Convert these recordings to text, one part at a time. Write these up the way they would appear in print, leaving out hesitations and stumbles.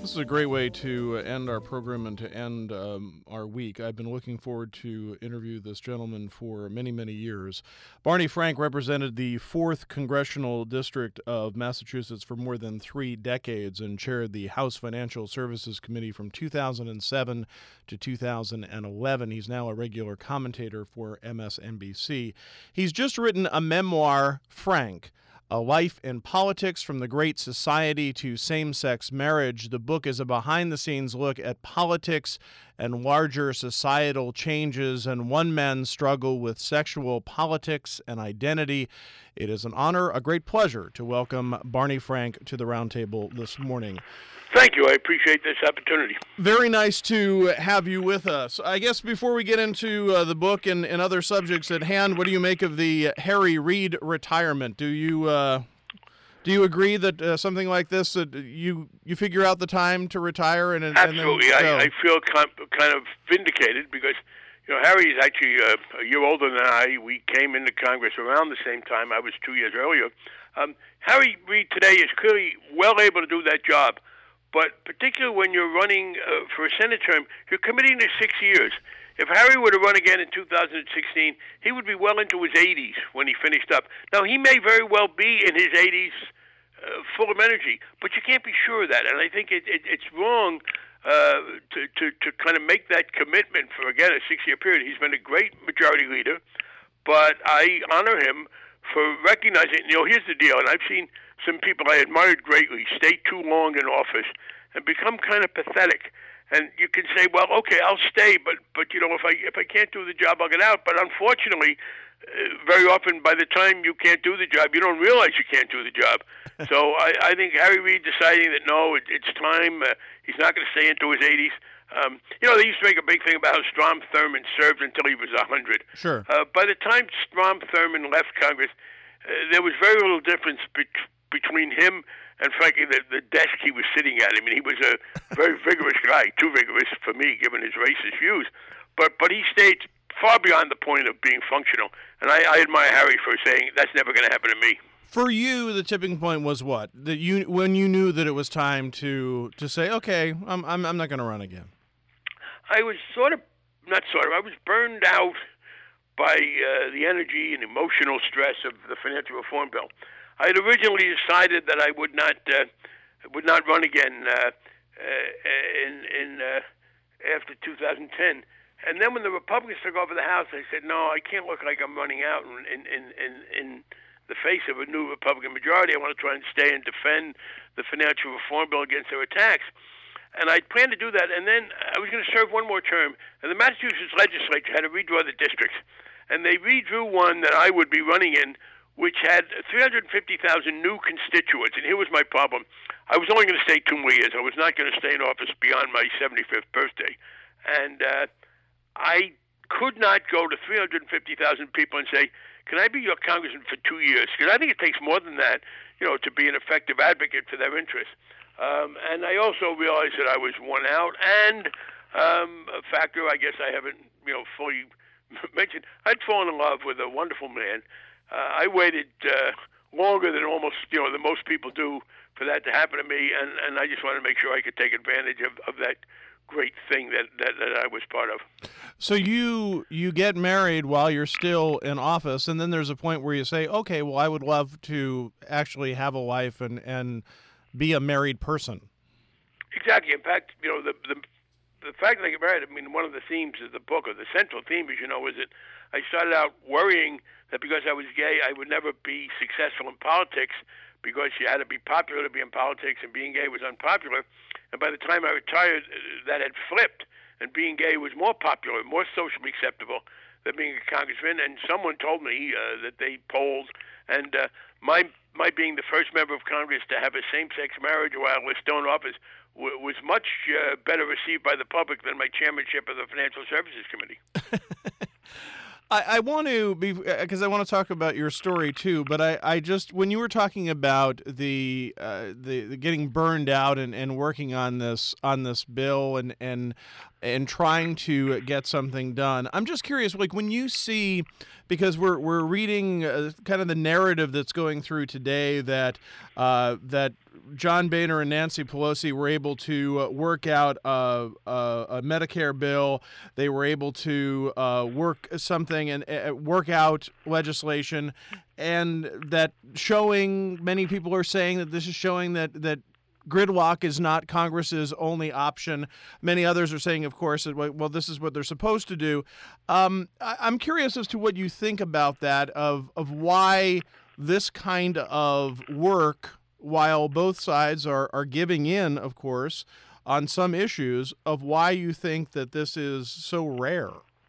This is a great way to end our program and to end our week. I've been looking forward to interview this gentleman for many, many years. Barney Frank represented the 4th Congressional District of Massachusetts for more than 3 decades and chaired the House Financial Services Committee from 2007 to 2011. He's now a regular commentator for MSNBC. He's just written a memoir, Frank, A Life in Politics from the Great Society to Same-Sex Marriage. The book is a behind-the-scenes look at politics and larger societal changes and one man's struggle with sexual politics and identity. It is an honor, a great pleasure to welcome Barney Frank to the roundtable this morning. Thank you. I appreciate this opportunity. Very nice to have you with us. I guess before we get into the book and other subjects at hand, what do you make of the Harry Reid retirement? Do you agree that something like this, you figure out the time to retire? Absolutely. And then I feel kind of vindicated because, Harry is actually a year older than I. We came into Congress around the same time. I was 2 years earlier. Harry Reid today is clearly well able to do that job. But particularly when you're running for a Senate term, you're committing to 6 years. If Harry were to run again in 2016, he would be well into his 80s when he finished up. Now, he may very well be in his 80s full of energy, but you can't be sure of that. And I think it's wrong to kind of make that commitment for, again, a 6-year period. He's been a great majority leader, but I honor him for recognizing, here's the deal, and I've seen some people I admired greatly stay too long in office and become kind of pathetic. And you can say, well, okay, I'll stay, but if I can't do the job, I'll get out. But unfortunately, very often by the time you can't do the job, you don't realize you can't do the job. So I think Harry Reid deciding that, no, it's time, he's not going to stay into his 80s. They used to make a big thing about how Strom Thurmond served until he was 100. Sure. By the time Strom Thurmond left Congress, there was very little difference between him and, frankly, the desk he was sitting at. I mean, he was a very vigorous guy, too vigorous for me, given his racist views. But he stayed far beyond the point of being functional. And I admire Harry for saying, that's never going to happen to me. For you, the tipping point was what? When you knew that it was time to say, okay, I'm not going to run again. I was I was burned out by the energy and emotional stress of the financial reform bill. I had originally decided that I would not run again after 2010. And then when the Republicans took over the House, I said, no, I can't look like I'm running out in the face of a new Republican majority. I want to try and stay and defend the financial reform bill against their attacks. And I planned to do that, and then I was going to serve one more term. And the Massachusetts legislature had to redraw the districts. And they redrew one that I would be running in, which had 350,000 new constituents. And here was my problem. I was only going to stay 2 more years. I was not going to stay in office beyond my 75th birthday. And I could not go to 350,000 people and say, can I be your congressman for 2 years? Because I think it takes more than that, to be an effective advocate for their interests. And I also realized that I was worn out. And a factor I guess I haven't, fully mentioned, I'd fallen in love with a wonderful man. I waited longer than almost, than most people do for that to happen to me. And I just wanted to make sure I could take advantage of that great thing that I was part of. So you get married while you're still in office, and then there's a point where you say, okay, well, I would love to actually have a wife and be a married person. Exactly. In fact, the fact that I get married, I mean, one of the themes of the book, or the central theme, as you know, is that I started out worrying that because I was gay, I would never be successful in politics because you had to be popular to be in politics, and being gay was unpopular. And by the time I retired, that had flipped, and being gay was more popular, more socially acceptable than being a congressman. And someone told me that they polled, and my being the first member of Congress to have a same-sex marriage while I was still in office was much better received by the public than my chairmanship of the Financial Services Committee. I want to be, because I want to talk about your story too, but I just, when you were talking about the getting burned out and working on this bill and trying to get something done, I'm just curious, like when you see, because we're reading kind of the narrative that's going through today that John Boehner and Nancy Pelosi were able to work out a Medicare bill. They were able to work something and work out legislation, and that showing, many people are saying that this is showing that gridlock is not Congress's only option. Many others are saying, of course, that, well, this is what they're supposed to do. I'm curious as to what you think about that, of why this kind of work, while both sides are giving in, of course, on some issues, of why you think that this is so rare.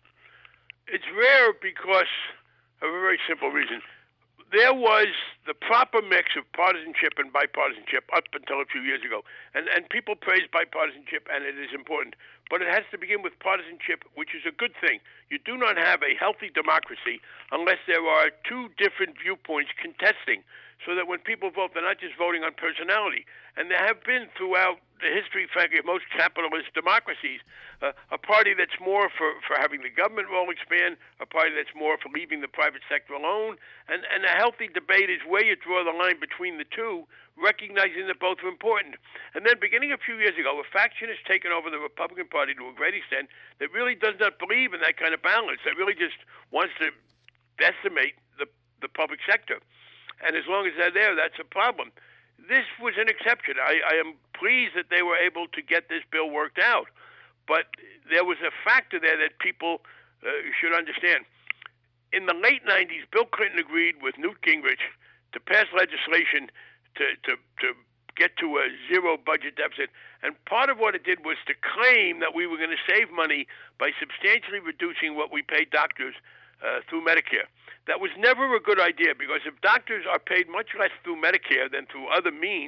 It's rare because of a very simple reason. There was the proper mix of partisanship and bipartisanship up until a few years ago. And people praise bipartisanship, and it is important. But it has to begin with partisanship, which is a good thing. You do not have a healthy democracy unless there are two different viewpoints contesting, so that when people vote, they're not just voting on personality. And there have been throughout the history, frankly, of most capitalist democracies, a party that's more for having the government role expand, a party that's more for leaving the private sector alone, and a healthy debate is where you draw the line between the two, recognizing that both are important. And then beginning a few years ago, a faction has taken over the Republican Party to a great extent that really does not believe in that kind of balance, that really just wants to decimate the public sector. And as long as they're there, that's a problem. This was an exception. I am pleased that they were able to get this bill worked out. But there was a factor there that people should understand. In the late 90s, Bill Clinton agreed with Newt Gingrich to pass legislation to get to a zero budget deficit. And part of what it did was to claim that we were going to save money by substantially reducing what we pay doctors through Medicare. That was never a good idea, because if doctors are paid much less through Medicare than through other means,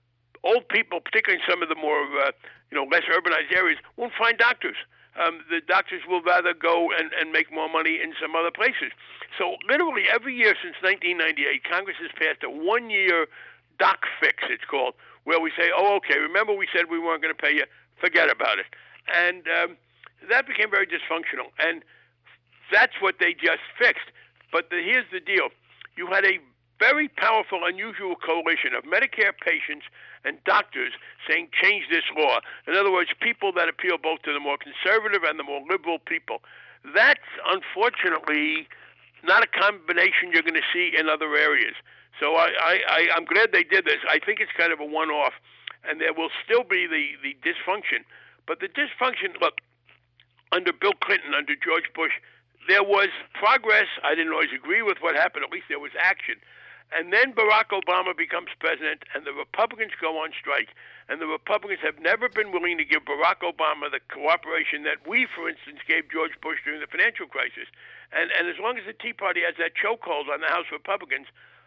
old people, particularly in some of the more less urbanized areas, won't find doctors. The doctors will rather go and make more money in some other places. So literally every year since 1998, Congress has passed a one-year doc fix, it's called, where we say, oh, okay, remember we said we weren't going to pay you, forget about it. And that became very dysfunctional. And that's what they just fixed. But here's the deal. You had a very powerful, unusual coalition of Medicare patients and doctors saying, change this law. In other words, people that appeal both to the more conservative and the more liberal people. That's unfortunately not a combination you're going to see in other areas. So I'm glad they did this. I think it's kind of a one-off, and there will still be the dysfunction. But the dysfunction, look, under Bill Clinton, under George Bush, there was progress. I didn't always agree with what happened. At least there was action. And then Barack Obama becomes president, and the Republicans go on strike. And the Republicans have never been willing to give Barack Obama the cooperation that we, for instance, gave George Bush during the financial crisis. And as long as the Tea Party has that chokehold on the House Republicans,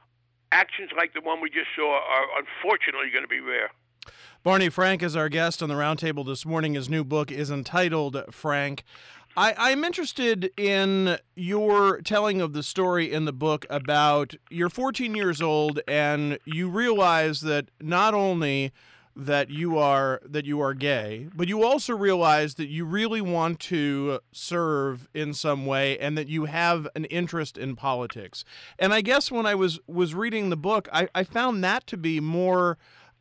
actions like the one we just saw are unfortunately going to be rare. Barney Frank is our guest on the roundtable this morning. His new book is entitled Frank. I'm interested in your telling of the story in the book about you're 14 years old and you realize that not only that you are gay, but you also realize that you really want to serve in some way and that you have an interest in politics. And I guess when I was reading the book, I found that to be more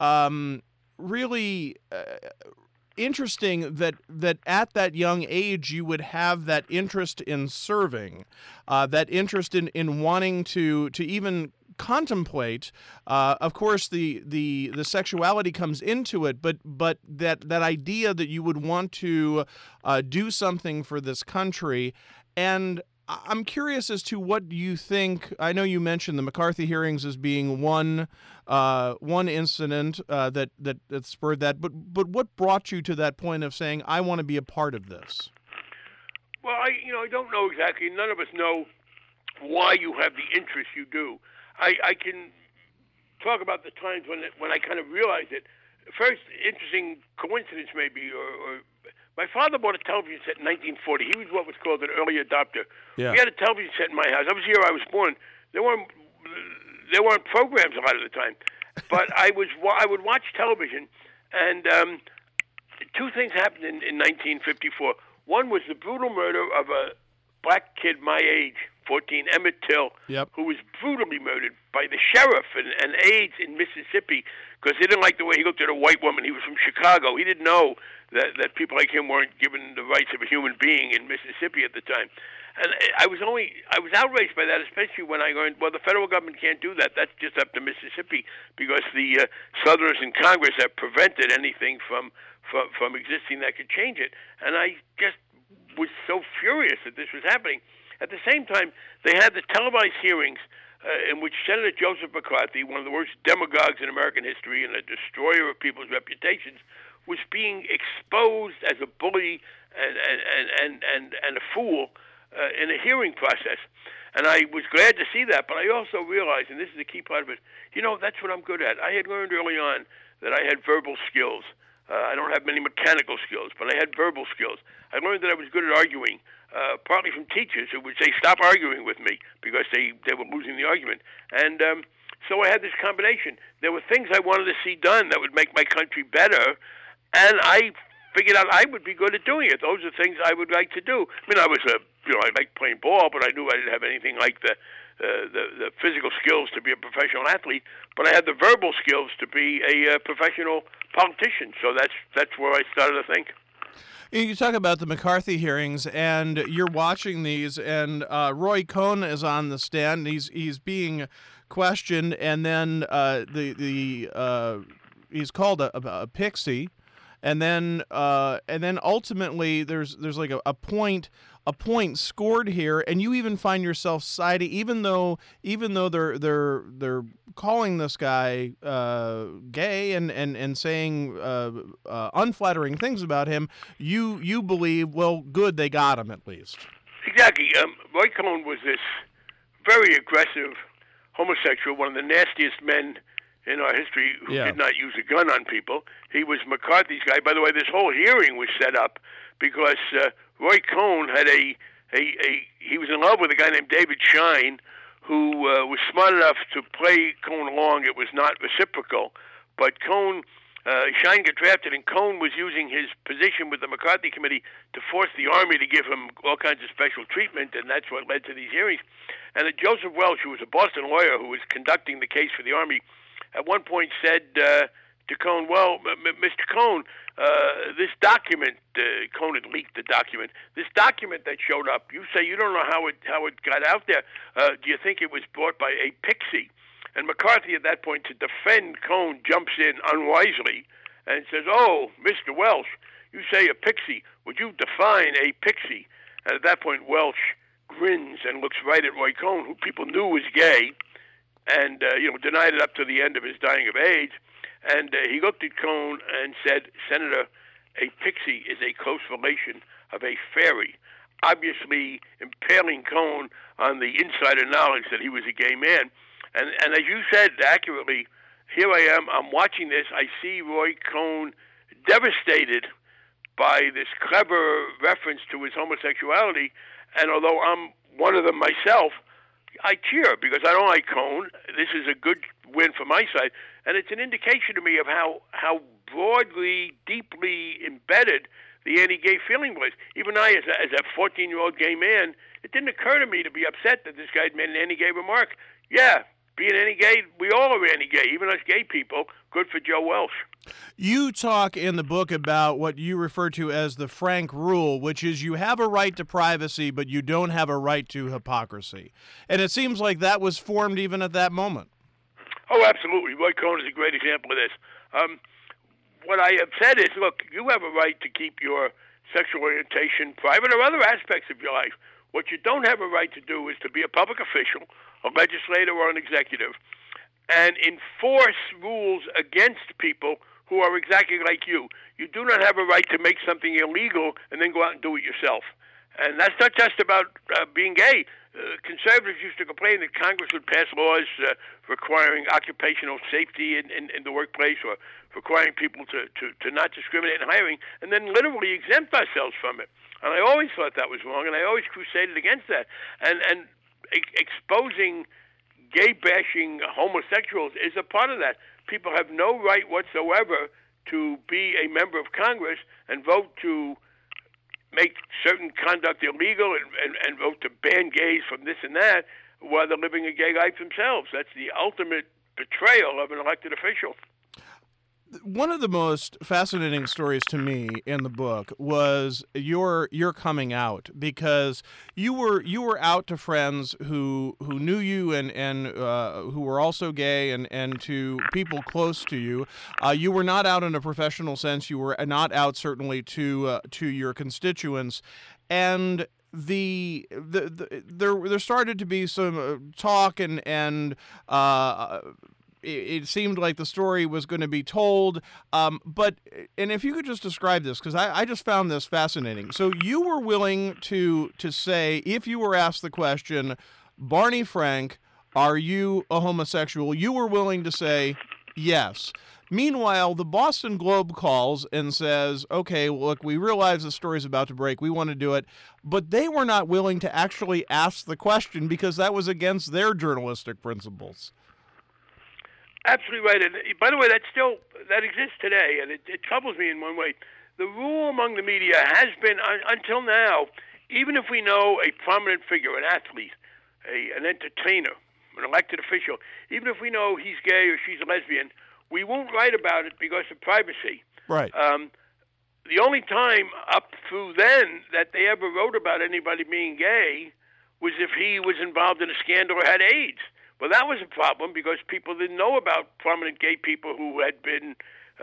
really interesting, that at that young age you would have that interest in serving, that interest in wanting to even contemplate. Of course, the sexuality comes into it, but that idea that you would want to do something for this country. And I'm curious as to what you think. I know you mentioned the McCarthy hearings as being one incident that spurred that, but what brought you to that point of saying, I want to be a part of this? Well, I don't know exactly. None of us know why you have the interest you do. I can talk about the times when I kind of realized it. First, interesting coincidence maybe, or my father bought a television set in 1940. He was what was called an early adopter. Yeah. We had a television set in my house. That was the year I was born. There weren't programs a lot of the time, but I would watch television, and two things happened in 1954. One was the brutal murder of a black kid my age, 2014, Emmett Till, Yep. who was brutally murdered by the sheriff and aides in Mississippi because he didn't like the way he looked at a white woman. He was from Chicago. He didn't know that people like him weren't given the rights of a human being in Mississippi at the time. And I was outraged by that, especially when I learned, well, the federal government can't do that. That's just up to Mississippi because the Southerners in Congress have prevented anything from existing that could change it. And I just was so furious that this was happening. At the same time, they had the televised hearings in which Senator Joseph McCarthy, one of the worst demagogues in American history and a destroyer of people's reputations, was being exposed as a bully and a fool in a hearing process. And I was glad to see that, but I also realized, and this is the key part of it, that's what I'm good at. I had learned early on that I had verbal skills. I don't have many mechanical skills, but I had verbal skills. I learned that I was good at arguing, partly from teachers who would say, stop arguing with me, because they were losing the argument. And so I had this combination. There were things I wanted to see done that would make my country better, and I figured out I would be good at doing it. Those are things I would like to do. I mean, I liked playing ball, but I knew I didn't have anything like the physical skills to be a professional athlete, but I had the verbal skills to be a professional politician. So that's where I started to think. You talk about the McCarthy hearings, and you're watching these, and Roy Cohn is on the stand. He's being questioned, and then he's called a pixie. And then ultimately, there's like a point scored here, and you even find yourself siding, even though they're calling this guy gay and saying unflattering things about him. You believe, well, good, they got him at least. Exactly. Roy Cohn was this very aggressive homosexual, one of the nastiest men in our history who did not use a gun on people. He was McCarthy's guy. By the way, this whole hearing was set up because Roy Cohn had he was in love with a guy named David Schein, who was smart enough to play Cohn along. It was not reciprocal, but Schein got drafted, and Cohn was using his position with the McCarthy committee to force the Army to give him all kinds of special treatment, and that's what led to these hearings. And Joseph Welch, who was a Boston lawyer who was conducting the case for the Army, at one point said to Cohn, well, Mr. Cohn, this document, Cohn had leaked the document, this document that showed up, you say you don't know how it got out there. Do you think it was brought by a pixie? And McCarthy at that point, to defend Cohn, jumps in unwisely and says, oh, Mr. Welch, you say a pixie. Would you define a pixie? And at that point, Welch grins and looks right at Roy Cohn, who people knew was gay, and denied it up to the end of his dying of AIDS. And he looked at Cohn and said, Senator, a pixie is a close relation of a fairy, obviously impaling Cohn on the insider knowledge that he was a gay man. And as you said accurately, here I am, I'm watching this, I see Roy Cohn devastated by this clever reference to his homosexuality, and although I'm one of them myself, I cheer because I don't like Cohn. This is a good win for my side, and it's an indication to me of how broadly, deeply embedded the anti-gay feeling was. Even I, as a 14-year-old gay man, it didn't occur to me to be upset that this guy had made an anti-gay remark. Yeah, being anti-gay, we all are anti-gay, even us gay people. Good for Joe Welch. You talk in the book about what you refer to as the Frank Rule, which is you have a right to privacy, but you don't have a right to hypocrisy. And it seems like that was formed even at that moment. Oh, absolutely. Roy Cohn is a great example of this. What I have said is, look, you have a right to keep your sexual orientation private or other aspects of your life. What you don't have a right to do is to be a public official, a legislator, or an executive, and enforce rules against people who are exactly like you. You do not have a right to make something illegal and then go out and do it yourself. And that's not just about being gay. Conservatives used to complain that Congress would pass laws requiring occupational safety in the workplace, or requiring people to not discriminate in hiring, and then literally exempt ourselves from it. And I always thought that was wrong, and I always crusaded against that. And exposing gay-bashing homosexuals is a part of that. People have no right whatsoever to be a member of Congress and vote to make certain conduct illegal and vote to ban gays from this and that while they're living a gay life themselves. That's the ultimate betrayal of an elected official. One of the most fascinating stories to me in the book was your coming out, because you were out to friends who knew you and who were also gay, and to people close to you. You were not out in a professional sense. You were not out certainly to your constituents, and there started to be some talk and it seemed like the story was going to be told, and if you could just describe this, because I just found this fascinating. So you were willing to say, if you were asked the question, Barney Frank, are you a homosexual? You were willing to say yes. Meanwhile, the Boston Globe calls and says, okay, look, we realize the story's about to break. We want to do it. But they were not willing to actually ask the question because that was against their journalistic principles. Absolutely right. And by the way, that exists today, and it troubles me in one way. The rule among the media has been, until now, even if we know a prominent figure, an athlete, an entertainer, an elected official, even if we know he's gay or she's a lesbian, we won't write about it because of privacy. Right. The only time up through then that they ever wrote about anybody being gay was if he was involved in a scandal or had AIDS. Well, that was a problem because people didn't know about prominent gay people who had been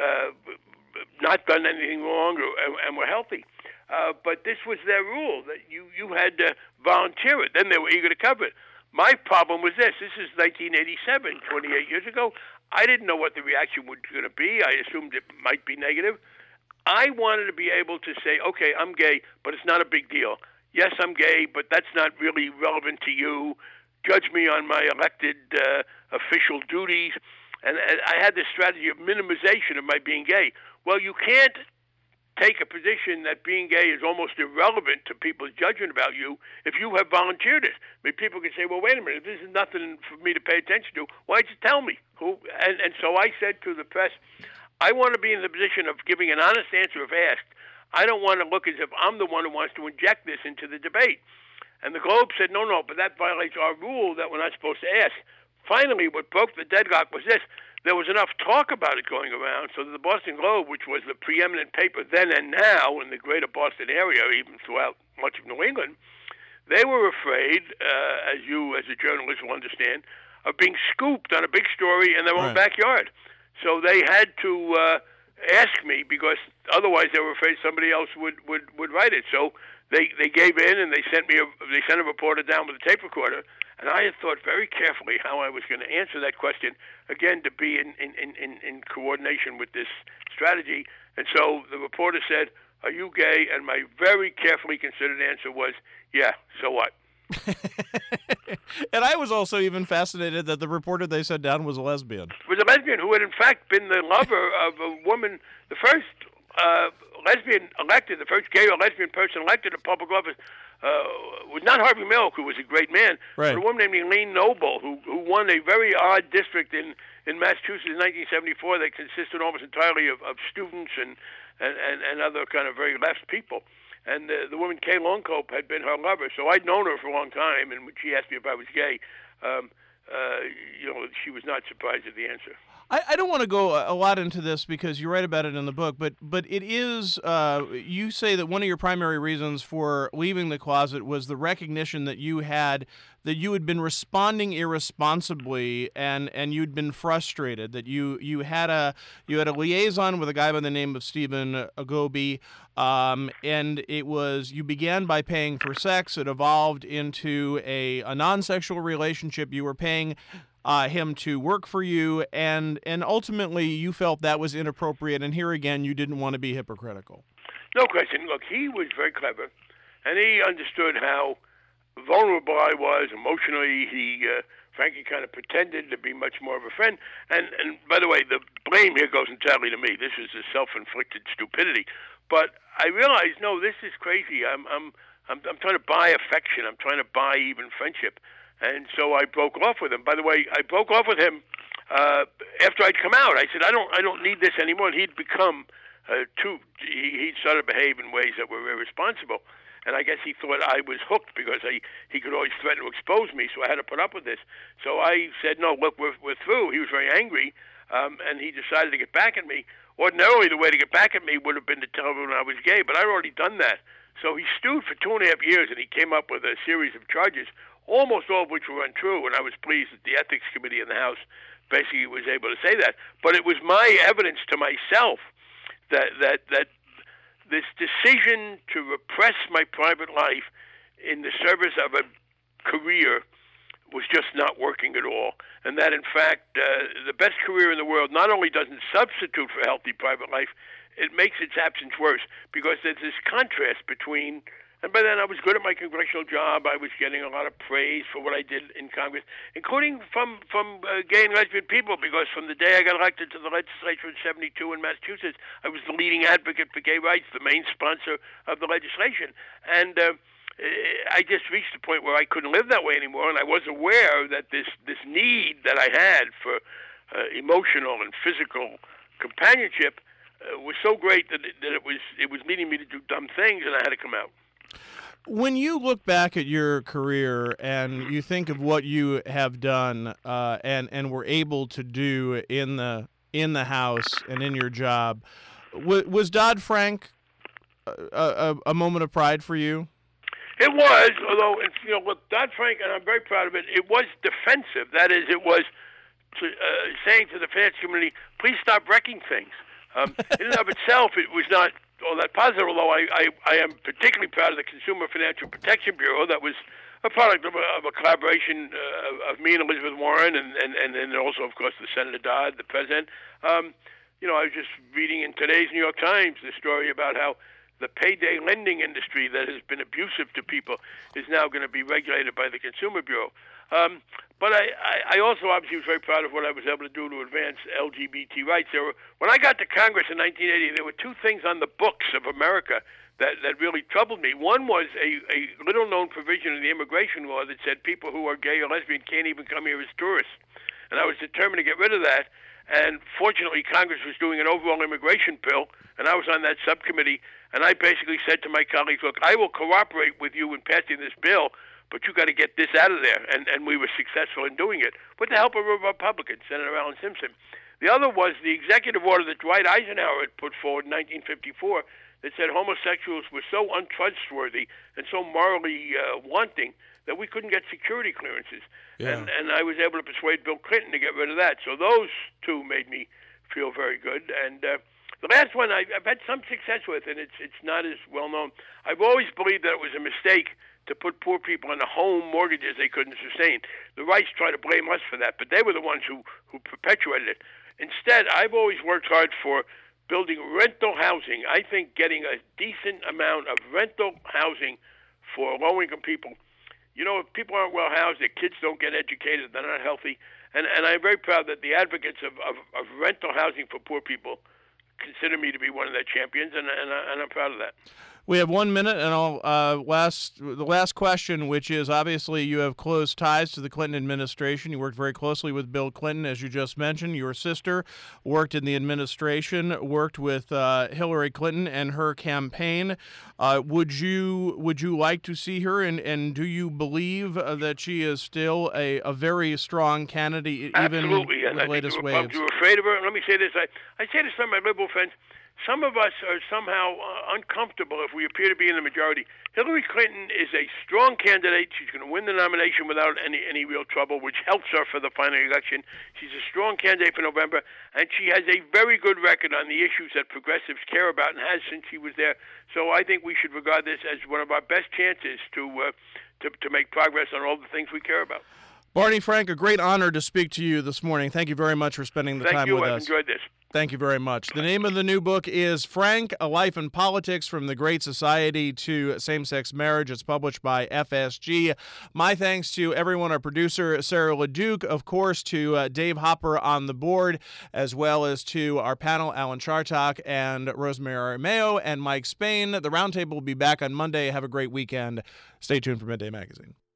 not done anything wrong and were healthy. But this was their rule, that you had to volunteer it. Then they were eager to cover it. My problem was this. This is 1987, 28 years ago. I didn't know what the reaction was going to be. I assumed it might be negative. I wanted to be able to say, okay, I'm gay, but it's not a big deal. Yes, I'm gay, but that's not really relevant to you. Judge me on my elected official duties. And I had this strategy of minimization of my being gay. Well, you can't take a position that being gay is almost irrelevant to people's judgment about you if you have volunteered it. I mean, people can say, well, wait a minute, this is nothing for me to pay attention to. Why'd you tell me? And so I said to the press, I want to be in the position of giving an honest answer if asked. I don't want to look as if I'm the one who wants to inject this into the debate. And the Globe said, no, but that violates our rule that we're not supposed to ask. Finally, what broke the deadlock was this. There was enough talk about it going around so that the Boston Globe, which was the preeminent paper then and now in the greater Boston area, even throughout much of New England, they were afraid, as you as a journalist will understand, of being scooped on a big story in their own backyard. So they had to ask me because otherwise they were afraid somebody else would write it. So they gave in and they sent a reporter down with a tape recorder, and I had thought very carefully how I was going to answer that question, again to be in coordination with this strategy. And so the reporter said, "Are you gay?" And my very carefully considered answer was, "Yeah, so what?" And I was also even fascinated that the reporter they sent down was a lesbian. It was a lesbian who had in fact been the lover of a woman, the first lesbian elected, the first gay or lesbian person elected to public office was not Harvey Milk, who was a great man, but a woman named Eileen Noble, who won a very odd district in Massachusetts in 1974 that consisted almost entirely of students and other kind of very left people. And the woman, Kay Longcope, had been her lover. So I'd known her for a long time, and when she asked me if I was gay, she was not surprised at the answer. I don't want to go a lot into this because you write about it in the book, but it is, you say that one of your primary reasons for leaving the closet was the recognition that you had been responding irresponsibly and you'd been frustrated, that you had a liaison with a guy by the name of Stephen Agobi, and it was, you began by paying for sex. It evolved into a non-sexual relationship. You were paying him to work for you, and ultimately you felt that was inappropriate, and here again you didn't want to be hypocritical. No question. Look, he was very clever, and he understood how vulnerable I was emotionally. He frankly kind of pretended to be much more of a friend, and by the way, the blame here goes entirely to me. This is a self-inflicted stupidity, but I realized, no, this is crazy. I'm trying to buy affection. I'm trying to buy even friendship. And so I broke off with him. By the way, I broke off with him after I'd come out. I said, I don't need this anymore. And he'd become he started to behave in ways that were irresponsible. And I guess he thought I was hooked because he could always threaten to expose me, so I had to put up with this. So I said, no, look, we're through. He was very angry, and he decided to get back at me. Ordinarily, the way to get back at me would have been to tell everyone I was gay, but I'd already done that. So he stewed for 2.5 years, and he came up with a series of charges, almost all of which were untrue, and I was pleased that the Ethics Committee in the House basically was able to say that. But it was my evidence to myself that this decision to repress my private life in the service of a career was just not working at all. And that, in fact, the best career in the world not only doesn't substitute for healthy private life, it makes its absence worse, because there's this contrast between, and by then I was good at my congressional job. I was getting a lot of praise for what I did in Congress, including from gay and lesbian people, because from the day I got elected to the legislature in 72 in Massachusetts, I was the leading advocate for gay rights, the main sponsor of the legislation. And I just reached a point where I couldn't live that way anymore, and I was aware that this need that I had for emotional and physical companionship was so great that it was leading me to do dumb things, and I had to come out. When you look back at your career and you think of what you have done and were able to do in the House and in your job, was Dodd-Frank a moment of pride for you? It was, although, with Dodd-Frank, and I'm very proud of it, it was defensive. That is, it was saying to the finance community, please stop wrecking things. In and of itself, it was not all that positive, although I am particularly proud of the Consumer Financial Protection Bureau. That was a product of a collaboration of me and Elizabeth Warren, and then also, of course, the Senator Dodd, the president. I was just reading in today's New York Times the story about how the payday lending industry that has been abusive to people is now going to be regulated by the Consumer Bureau. But I also obviously was very proud of what I was able to do to advance LGBT rights. When I got to Congress in 1980, there were two things on the books of America that really troubled me. One was a little-known provision in the immigration law that said people who are gay or lesbian can't even come here as tourists. And I was determined to get rid of that. And fortunately, Congress was doing an overall immigration bill, and I was on that subcommittee. And I basically said to my colleagues, look, I will cooperate with you in passing this bill, but you got to get this out of there. And we were successful in doing it with the help of a Republican, Senator Alan Simpson. The other was the executive order that Dwight Eisenhower had put forward in 1954 that said homosexuals were so untrustworthy and so morally wanting that we couldn't get security clearances. Yeah. And I was able to persuade Bill Clinton to get rid of that. So those two made me feel very good. And the last one I've had some success with, and it's not as well known. I've always believed that it was a mistake to put poor people in home mortgages they couldn't sustain. The rights try to blame us for that, but they were the ones who perpetuated it. Instead, I've always worked hard for building rental housing. I think getting a decent amount of rental housing for low-income people. If people aren't well housed, their kids don't get educated, they're not healthy. And I'm very proud that the advocates of rental housing for poor people consider me to be one of their champions, and I'm proud of that. We have 1 minute, and the last question, which is obviously you have close ties to the Clinton administration. You worked very closely with Bill Clinton, as you just mentioned. Your sister worked in the administration, worked with Hillary Clinton and her campaign. Would you like to see her, and do you believe that she is still a very strong candidate, even Absolutely. with the latest waves? You're afraid of her. Let me say this. I say to some of my liberal friends, some of us are somehow uncomfortable if we appear to be in the majority. Hillary Clinton is a strong candidate. She's going to win the nomination without any real trouble, which helps her for the final election. She's a strong candidate for November, and she has a very good record on the issues that progressives care about and has since she was there. So I think we should regard this as one of our best chances to make progress on all the things we care about. Barney Frank, a great honor to speak to you this morning. Thank you very much for spending the time with us. I've enjoyed this. Thank you very much. The name of the new book is Frank, A Life in Politics, From the Great Society to Same-Sex Marriage. It's published by FSG. My thanks to everyone, our producer, Sarah LeDuc, of course, to Dave Hopper on the board, as well as to our panel, Alan Chartok and Rosemary Mayo and Mike Spain. The Roundtable will be back on Monday. Have a great weekend. Stay tuned for Midday Magazine.